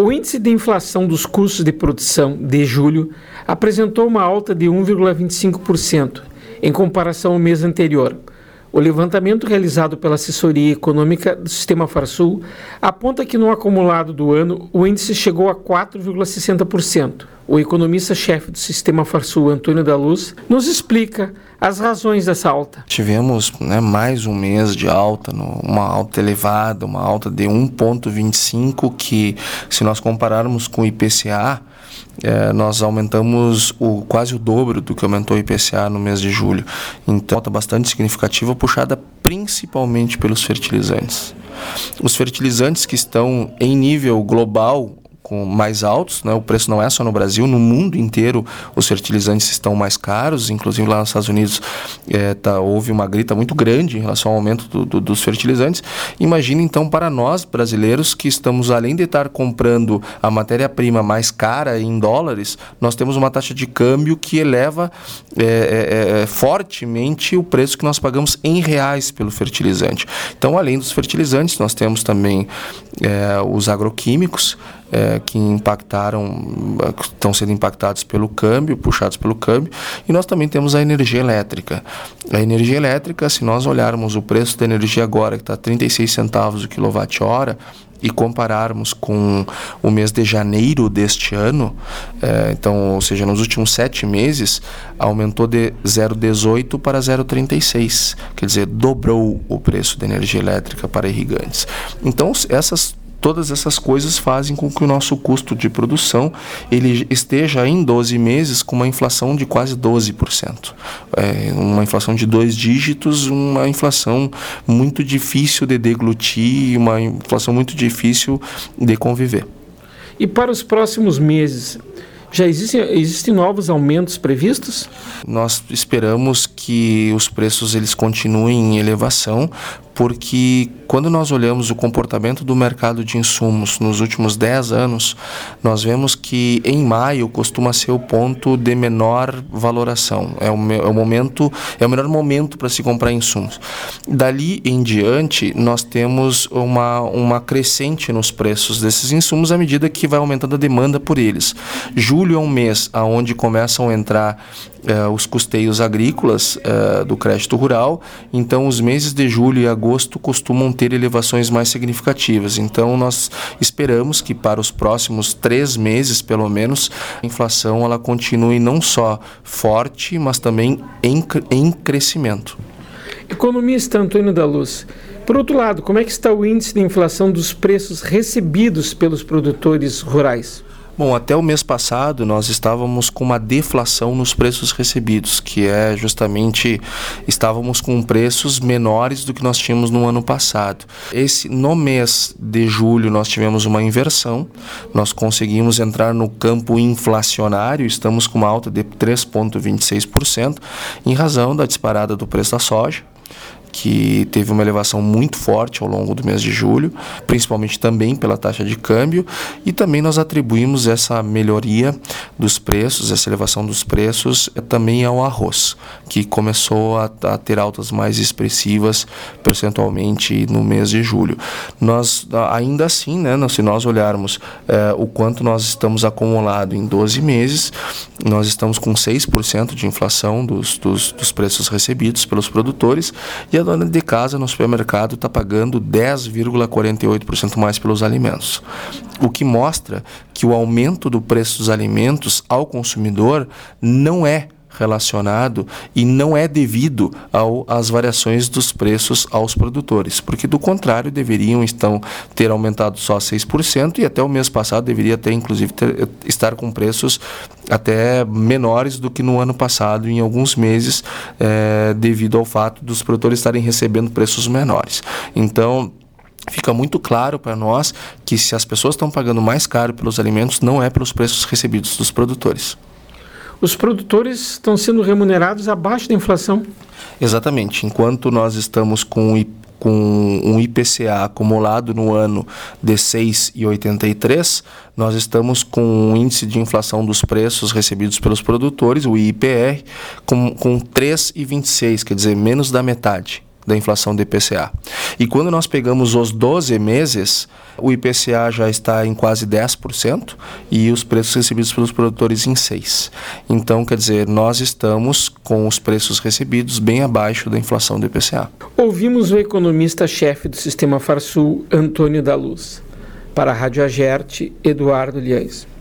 O índice de inflação dos custos de produção de julho apresentou uma alta de 1,25% em comparação ao mês anterior. O levantamento realizado pela assessoria econômica do Sistema Farsul aponta que no acumulado do ano o índice chegou a 4,60%. O economista-chefe do Sistema Farsul, Antônio da Luz, nos explica as razões dessa alta. Tivemos mais um mês de alta, uma alta elevada, uma alta de 1,25%, que se nós compararmos com o IPCA, nós aumentamos quase o dobro do que aumentou o IPCA no mês de julho. Então, alta bastante significativa, puxada principalmente pelos fertilizantes. Os fertilizantes que estão em nível global com mais altos, o preço não é só no Brasil, no mundo inteiro os fertilizantes estão mais caros, inclusive lá nos Estados Unidos houve uma grita muito grande em relação ao aumento dos fertilizantes. Imagina então para nós brasileiros que estamos, além de estar comprando a matéria-prima mais cara em dólares, nós temos uma taxa de câmbio que eleva fortemente o preço que nós pagamos em reais pelo fertilizante. Então, além dos fertilizantes, nós temos também os agroquímicos, que estão sendo impactados pelo câmbio, puxados pelo câmbio, e nós também temos a energia elétrica. A energia elétrica, se nós olharmos o preço da energia agora, que está 36 centavos o quilowatt-hora, e compararmos com o mês de janeiro deste ano, então, ou seja, nos últimos 7 meses, aumentou de 0,18 para 0,36, quer dizer, dobrou o preço da energia elétrica para irrigantes. Então, todas essas coisas fazem com que o nosso custo de produção ele esteja em 12 meses com uma inflação de quase 12%. Uma inflação de 2 dígitos, uma inflação muito difícil de deglutir, uma inflação muito difícil de conviver. E para os próximos meses, já existem novos aumentos previstos? Nós esperamos que os preços eles continuem em elevação, porque quando nós olhamos o comportamento do mercado de insumos nos últimos 10 anos, nós vemos que em maio costuma ser o ponto de menor valoração. É o melhor momento para se comprar insumos. Dali em diante, nós temos uma crescente nos preços desses insumos à medida que vai aumentando a demanda por eles. Julho é um mês onde começam a entrar os custeios agrícolas do crédito rural, então os meses de julho e agosto costumam ter elevações mais significativas. Então nós esperamos que para os próximos 3 meses, pelo menos, a inflação ela continue não só forte, mas também em crescimento. Economista Antônio da Luz, por outro lado, como é que está o índice de inflação dos preços recebidos pelos produtores rurais? Bom, até o mês passado nós estávamos com uma deflação nos preços recebidos, que é justamente, estávamos com preços menores do que nós tínhamos no ano passado. No mês de julho nós tivemos uma inversão, nós conseguimos entrar no campo inflacionário, estamos com uma alta de 3,26%, em razão da disparada do preço da soja, que teve uma elevação muito forte ao longo do mês de julho, principalmente também pela taxa de câmbio, e também nós atribuímos essa melhoria dos preços, essa elevação dos preços também ao arroz, que começou a ter altas mais expressivas percentualmente no mês de julho. Nós, ainda assim, se nós olharmos o quanto nós estamos acumulado em 12 meses, nós estamos com 6% de inflação dos preços recebidos pelos produtores, e a dona de casa no supermercado está pagando 10,48% mais pelos alimentos. O que mostra que o aumento do preço dos alimentos ao consumidor não é relacionado e não é devido às variações dos preços aos produtores, porque do contrário deveriam então ter aumentado só 6% e até o mês passado deveria ter inclusive estar com preços até menores do que no ano passado em alguns meses, devido ao fato dos produtores estarem recebendo preços menores. Então fica muito claro para nós que se as pessoas estão pagando mais caro pelos alimentos, não é pelos preços recebidos dos produtores. Os produtores estão sendo remunerados abaixo da inflação? Exatamente. Enquanto nós estamos com um IPCA acumulado no ano de 6,83, nós estamos com um índice de inflação dos preços recebidos pelos produtores, o IIPR, com 3,26, quer dizer, menos da metade. da inflação do IPCA. E quando nós pegamos os 12 meses, o IPCA já está em quase 10% e os preços recebidos pelos produtores em 6%. Então, quer dizer, nós estamos com os preços recebidos bem abaixo da inflação do IPCA. Ouvimos o economista-chefe do Sistema Farsul, Antônio da Luz. Para a Rádio Agerte, Eduardo Liães.